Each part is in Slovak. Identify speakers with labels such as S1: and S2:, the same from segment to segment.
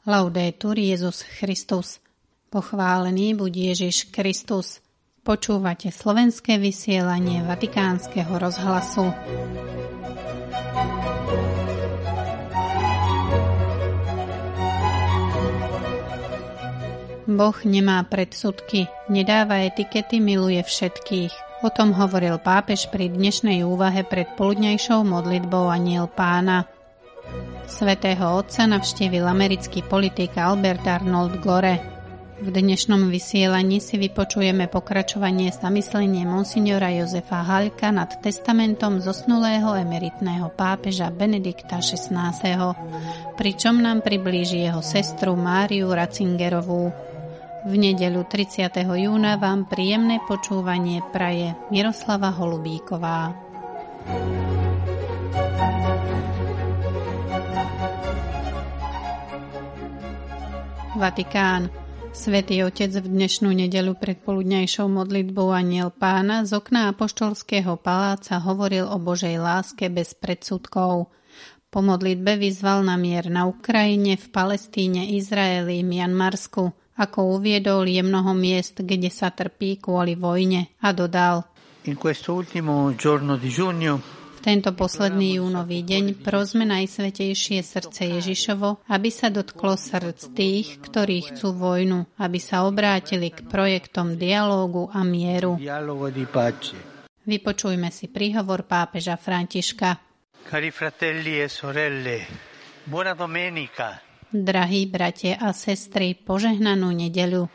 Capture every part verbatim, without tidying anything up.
S1: Laudetur Jesus Christus. Pochválený buď Ježiš Kristus. Počúvate slovenské vysielanie Vatikánskeho rozhlasu. Boh nemá predsudky, nedáva etikety, miluje všetkých. O tom hovoril pápež pri dnešnej úvahe pred poludňajšou modlitbou Anjel Pána. Svätého Otca navštívil americký politik Albert Arnold Gore. V dnešnom vysielaní si vypočujeme pokračovanie zamyslenie monsignora Jozefa Haľka nad testamentom zosnulého emeritného pápeža Benedikta šestnásteho, pričom nám priblíži jeho sestru Máriu Ratzingerovú. V nedeľu tridsiateho júna vám príjemné počúvanie praje Miroslava Holubíková. Vatikán. Svätý Otec v dnešnú nedeľu pred poludňajšou modlitbou Anjel Pána z okna apoštolského paláca hovoril o Božej láske bez predsudkov. Po modlitbe vyzval na mier na Ukrajine, v Palestíne, Izraeli, Mianmarsku. Ako uviedol, je mnoho miest, kde sa trpí kvôli vojne, a dodal:
S2: In questo ultimo giorno di giugno,
S1: v tento posledný júnový deň prosme Najsvätejšie srdce Ježišovo, aby sa dotklo srdc tých, ktorí chcú vojnu, aby sa obrátili k projektom dialógu a mieru. Vypočujme si príhovor pápeža Františka.
S2: Cari fratelli e sorelle, buona domenica.
S1: Drahí bratia a sestry, požehnanú nedeľu.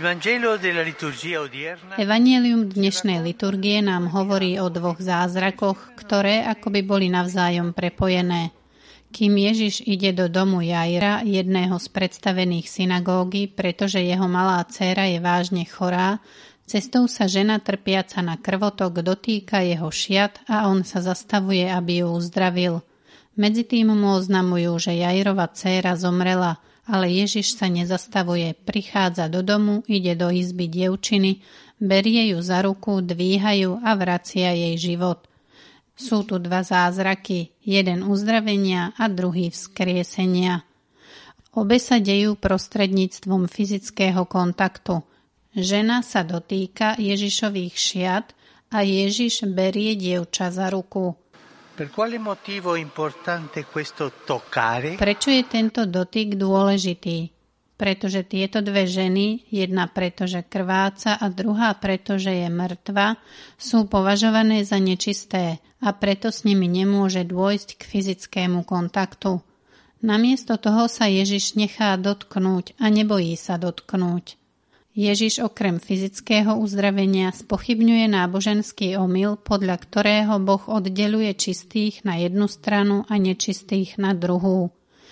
S1: Evanjelium dnešnej liturgie nám hovorí o dvoch zázrakoch, ktoré akoby boli navzájom prepojené. Kým Ježiš ide do domu Jaira, jedného z predstavených synagógy, pretože jeho malá dcéra je vážne chorá, cestou sa žena trpiaca na krvotok dotýka jeho šiat a on sa zastavuje, aby ju uzdravil. Medzitým mu oznamujú, že Jairova dcéra zomrela, ale Ježiš sa nezastavuje, prichádza do domu, ide do izby dievčiny, berie ju za ruku, dvíha ju a vracia jej život. Sú tu dva zázraky, jeden uzdravenia a druhý vzkriesenia. Obe sa dejú prostredníctvom fyzického kontaktu. Žena sa dotýka Ježišových šiat a Ježiš berie dievča za ruku.
S2: Per quale motivo è importante questo toccare?
S1: Prečo je tento dotyk dôležitý? Pretože tieto dve ženy, jedna pretože krváca a druhá pretože je mŕtva, sú považované za nečisté a preto s nimi nemôže dôjsť k fyzickému kontaktu. Namiesto toho sa Ježiš nechá dotknúť a nebojí sa dotknúť. Ježiš okrem fyzického uzdravenia spochybňuje náboženský omyl, podľa ktorého Boh oddeľuje čistých na jednu stranu a nečistých na druhú.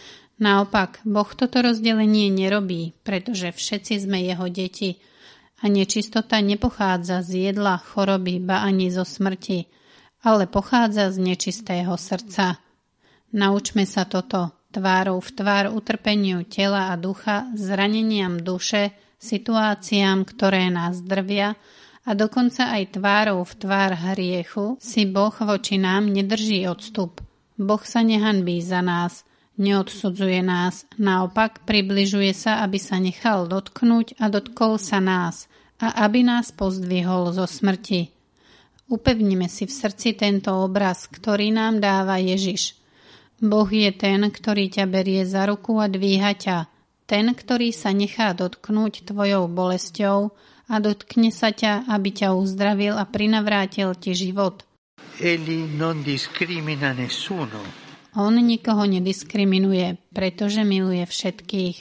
S1: Naopak, Boh toto rozdelenie nerobí, pretože všetci sme jeho deti a nečistota nepochádza z jedla, choroby, ba ani zo smrti, ale pochádza z nečistého srdca. Naučme sa toto, tvárou v tvár utrpeniu tela a ducha, zraneniam duše, situáciám, ktoré nás drvia, a dokonca aj tvárou v tvár hriechu si Boh voči nám nedrží odstup. Boh sa nehanbí za nás, neodsudzuje nás, naopak približuje sa, aby sa nechal dotknúť a dotkol sa nás a aby nás pozdvihol zo smrti. Upevnime si v srdci tento obraz, ktorý nám dáva Ježiš. Boh je ten, ktorý ťa berie za ruku a dvíha ťa. Ten, ktorý sa nechá dotknúť tvojou bolesťou a dotkne sa ťa, aby ťa uzdravil a prinavrátil ti život.
S2: Egli non discrimina nessuno.
S1: On nikoho nediskriminuje, pretože miluje všetkých.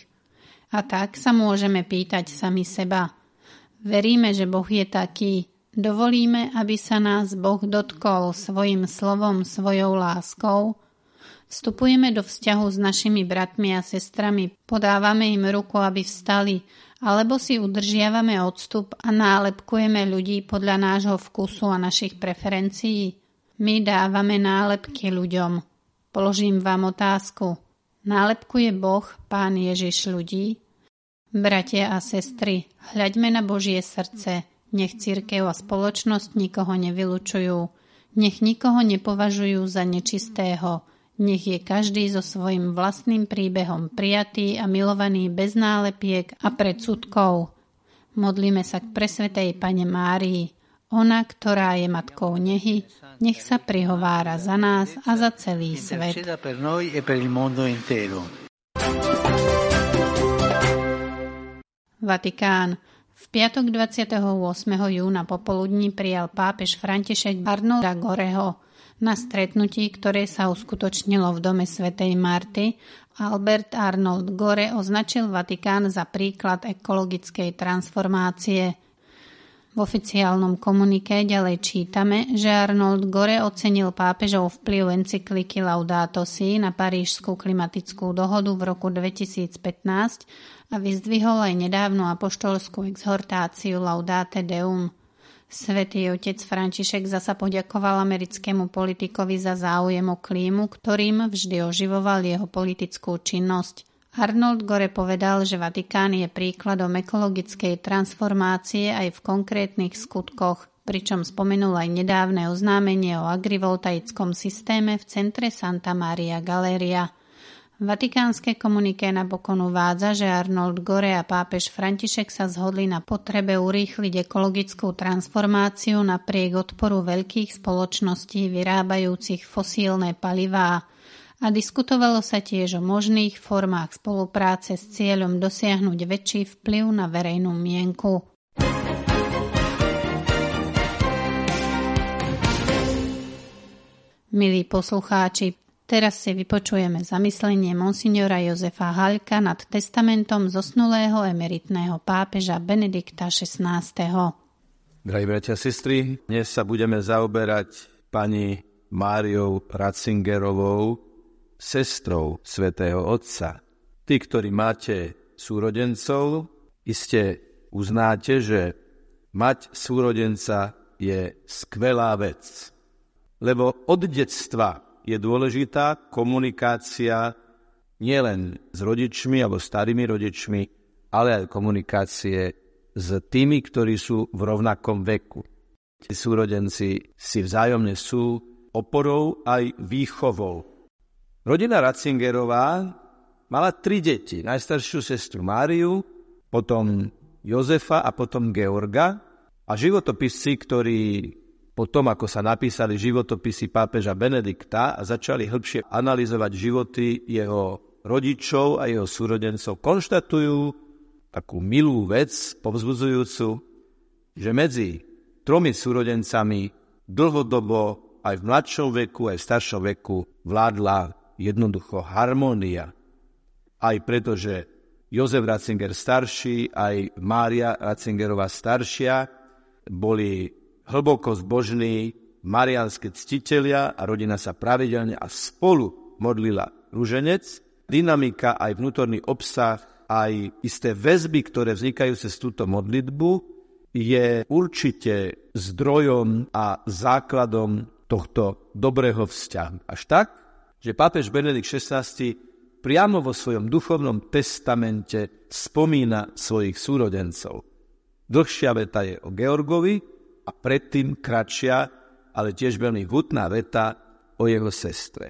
S1: A tak sa môžeme pýtať sami seba. Veríme, že Boh je taký. Dovolíme, aby sa nás Boh dotkol svojim slovom, svojou láskou. Vstupujeme do vzťahu s našimi bratmi a sestrami, podávame im ruku, aby vstali, alebo si udržiavame odstup a nálepkujeme ľudí podľa nášho vkusu a našich preferencií. My dávame nálepky ľuďom. Položím vám otázku. Nálepkuje Boh, Pán Ježiš, ľudí? Bratia a sestry, hľaďme na Božie srdce. Nech cirkev a spoločnosť nikoho nevylučujú. Nech nikoho nepovažujú za nečistého. Nech je každý so svojím vlastným príbehom prijatý a milovaný bez nálepiek a predsudkov. Modlíme sa k presvätej Pane Márii. Ona, ktorá je matkou nehy, nech sa prihovára za nás a za celý svet. Vatikán. V piatok dvadsiateho ôsmeho júna popoludní prijal pápež František Arnolda Goreho. Na stretnutí, ktoré sa uskutočnilo v dome svätej Marty, Albert Arnold Gore označil Vatikán za príklad ekologickej transformácie. V oficiálnom komuniké ďalej čítame, že Arnold Gore ocenil pápežov vplyv encykliky Laudato Si na Parížskú klimatickú dohodu v roku dvetisícpätnásť a vyzdvihol aj nedávnu apoštolskú exhortáciu Laudate Deum. Svätý otec František zasa poďakoval americkému politikovi za záujem o klímu, ktorým vždy oživoval jeho politickú činnosť. Arnold Gore povedal, že Vatikán je príkladom ekologickej transformácie aj v konkrétnych skutkoch, pričom spomenul aj nedávne oznámenie o agrivoltaickom systéme v centre Santa Maria Galeria. Vatikánske komuniké napokon uvádza, že Arnold Gore a pápež František sa zhodli na potrebe urýchliť ekologickú transformáciu napriek odporu veľkých spoločností vyrábajúcich fosílne palivá a diskutovalo sa tiež o možných formách spolupráce s cieľom dosiahnuť väčší vplyv na verejnú mienku. Milí poslucháči, teraz si vypočujeme zamyslenie monsignora Jozefa Haľka nad testamentom zosnulého emeritného pápeža Benedikta šestnásteho.
S3: Drahí bratia a sestry, dnes sa budeme zaoberať pani Máriou Ratzingerovou, sestrou svätého Otca. Tí, ktorí máte súrodencov, iste uznáte, že mať súrodenca je skvelá vec. Lebo od detstva je dôležitá komunikácia nielen s rodičmi alebo starými rodičmi, ale aj komunikácie s tými, ktorí sú v rovnakom veku. Tí súrodenci si vzájomne sú oporou aj výchovou. Rodina Ratzingerová mala tri deti. Najstaršiu sestru Máriu, potom Jozefa a potom Georga. A životopisci, ktorí potom, ako sa napísali životopisy pápeža Benedikta a začali hĺbšie analyzovať životy jeho rodičov a jeho súrodencov, konštatujú takú milú vec, povzbudzujúcu, že medzi tromi súrodencami dlhodobo aj v mladšom veku, aj v staršom veku vládla jednoducho harmónia. Aj preto, že Jozef Ratzinger starší, aj Mária Ratzingerová staršia boli hlboko zbožní mariánske ctitelia a rodina sa pravidelne a spolu modlila ruženec. Dynamika, aj vnútorný obsah, aj isté väzby, ktoré vznikajú cez túto modlitbu, je určite zdrojom a základom tohto dobrého vzťahu. Až tak, že pápež Benedikt šestnásty priamo vo svojom duchovnom testamente spomína svojich súrodencov. Dlhšia veta je o Georgovi a predtým kratšia, ale tiež veľmi hutná veta o jeho sestre.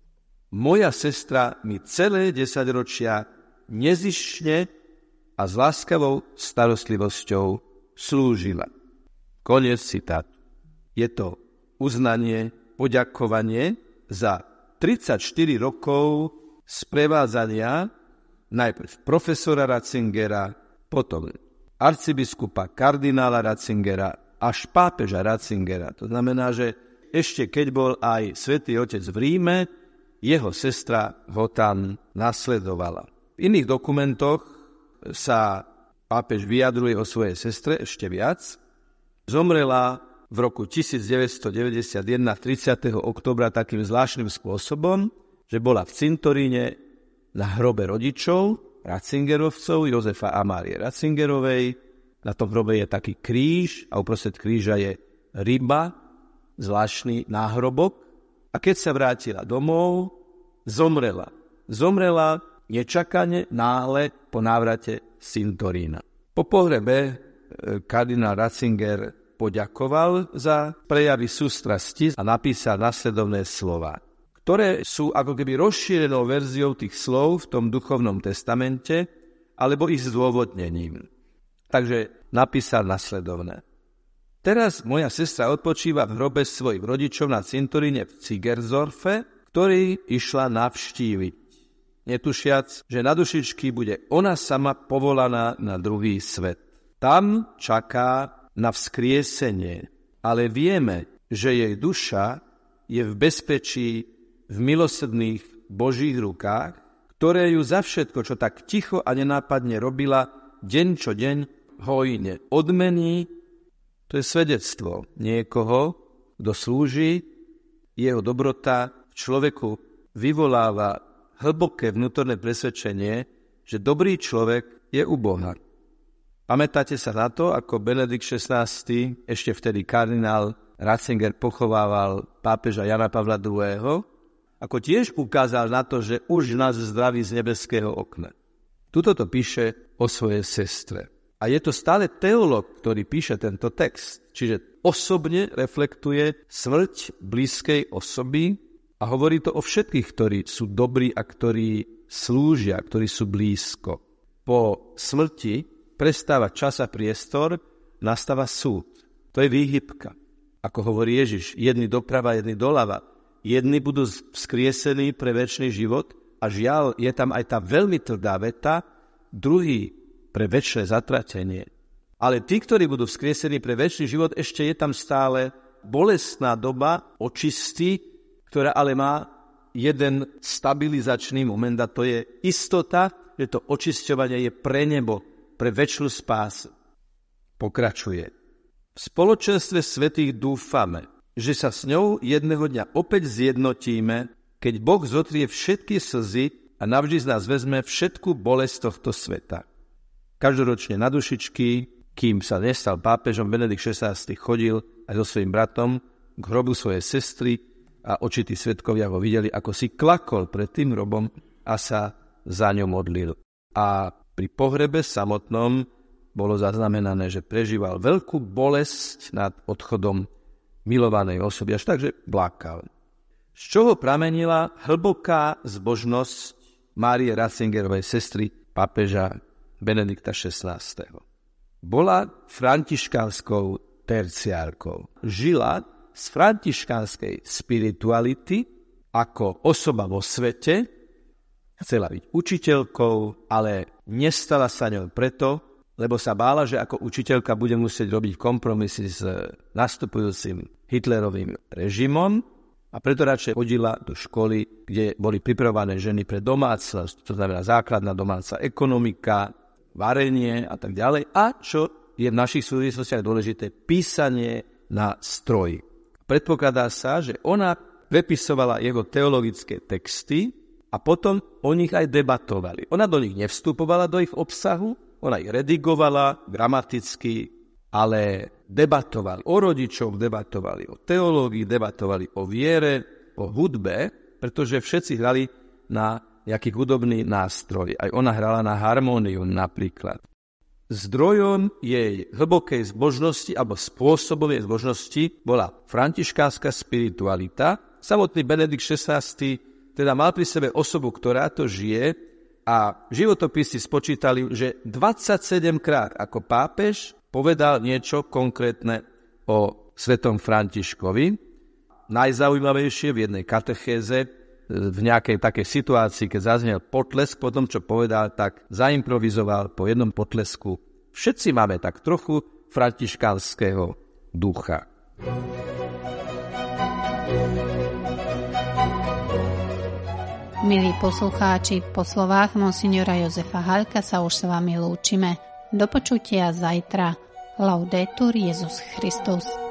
S3: Moja sestra mi celé desaťročia nezišne a s láskavou starostlivosťou slúžila. Koniec citátu. Je to uznanie, poďakovanie za tridsaťštyri rokov sprevádzania najprv profesora Ratzingera, potom arcibiskupa kardinála Ratzingera až pápeža Ratzingera. To znamená, že ešte keď bol aj svätý Otec v Ríme, jeho sestra ho tam nasledovala. V iných dokumentoch sa pápež vyjadruje o svojej sestre ešte viac. Zomrela v roku devätnásťstodeväťdesiatjeden tridsiateho októbra takým zvláštnym spôsobom, že bola v cintoríne na hrobe rodičov, Ratzingerovcov, Jozefa a Márie Ratzingerovej. Na tom hrobe je taký kríž a uprostred kríža je ryba, zvláštny náhrobok. A keď sa vrátila domov, zomrela. Zomrela nečakane, náhle po návrate z cintorína. Po pohrebe kardinál Ratzinger poďakoval za prejavy sústrasti a napísal nasledovné slová. ktoré sú ako keby rozšírenou verziou tých slov v tom duchovnom testamente, alebo ich zdôvodnením. Takže napísal nasledovné. Teraz moja sestra odpočíva v hrobe svojich rodičov na cintoríne v Zigersdorfe, ktorý išla navštíviť, netušiac, že na dušičky bude ona sama povolaná na druhý svet. Tam čaká na vzkriesenie, ale vieme, že jej duša je v bezpečí v milosrdných Božích rukách, ktoré ju za všetko, čo tak ticho a nenápadne robila, deň čo deň hojne odmení. To je svedectvo niekoho, kto slúži, jeho dobrota v človeku vyvoláva hlboké vnútorné presvedčenie, že dobrý človek je u Boha. Pamätáte sa na to, ako Benedikt šestnásty, ešte vtedy kardinál Ratzinger pochovával pápeža Jana Pavla druhého., ako tiež ukázal na to, že už nás zdraví z nebeského okna. Tuto to píše o svojej sestre. A je to stále teológ, ktorý píše tento text. Čiže osobne reflektuje smrť blízkej osoby a hovorí to o všetkých, ktorí sú dobrí a ktorí slúžia, ktorí sú blízko. Po smrti prestáva čas a priestor, nastáva súd. To je výhybka. Ako hovorí Ježiš, jedni doprava, jedni doľava. Jedni budú vzkriesení pre večný život a žiaľ, je tam aj tá veľmi tvrdá veta, druhý pre večné zatratenie. Ale tí, ktorí budú vzkriesení pre večný život, ešte je tam stále bolestná doba očistí, ktorá ale má jeden stabilizačný moment a to je istota, že to očisťovanie je pre nebo, pre večnú spásu. Pokračuje. V spoločenstve svätých dúfame, že sa s ňou jedného dňa opäť zjednotíme, keď Boh zotrie všetky slzy a navždy z nás vezme všetku bolesť tohto sveta. Každoročne na dušičky, kým sa nestal pápežom, Benedikt šestnásty chodil aj so svojím bratom k hrobu svojej sestry a očití svedkovia ho videli, ako si klakol pred tým hrobom a sa za ňou modlil. A pri pohrebe samotnom bolo zaznamenané, že prežíval veľkú bolesť nad odchodom milovanej osoby, až tak, že plakal. Z čoho pramenila hlboká zbožnosť Márie Ratzingerovej sestry pápeža Benedikta šestnásteho. Bola františkánskou terciárkou. Žila z františkánskej spirituality ako osoba vo svete, chcela byť učiteľkou, ale nestala sa ňou preto, lebo sa bála, že ako učiteľka bude musieť robiť kompromisy s nastupujúcim Hitlerovým režimom a preto radšej chodila do školy, kde boli pripravované ženy pre domácnosť, to znamená základná domáca ekonomika, varenie a tak ďalej. A čo je v našich súvislostiach dôležité, písanie na stroji. Predpokladá sa, že ona prepisovala jeho teologické texty a potom o nich aj debatovali. Ona do nich nevstupovala do ich obsahu, ona ich redigovala gramaticky, ale debatovali o rodičoch, debatovali o teológii, debatovali o viere, o hudbe, pretože všetci hrali na nejaký hudobný nástroj. Aj ona hrala na harmóniu napríklad. Zdrojom jej hlbokej zbožnosti alebo spôsobom jej zbožnosti bola františkánska spiritualita. Samotný Benedikt šestnásty teda mal pri sebe osobu, ktorá to žije, a životopisy spočítali, že dvadsaťsedemkrát ako pápež povedal niečo konkrétne o svetom Františkovi. Najzaujímavejšie v jednej katechéze, v nejakej takej situácii, keď zaznel potlesk, po tom, čo povedal, tak zaimprovizoval po jednom potlesku. Všetci máme tak trochu františkánskeho ducha.
S1: Milí poslucháči, po slovách monsignora Jozefa Haľka sa už s vami lúčime. Do počutia zajtra. Laudetur Jesus Christus.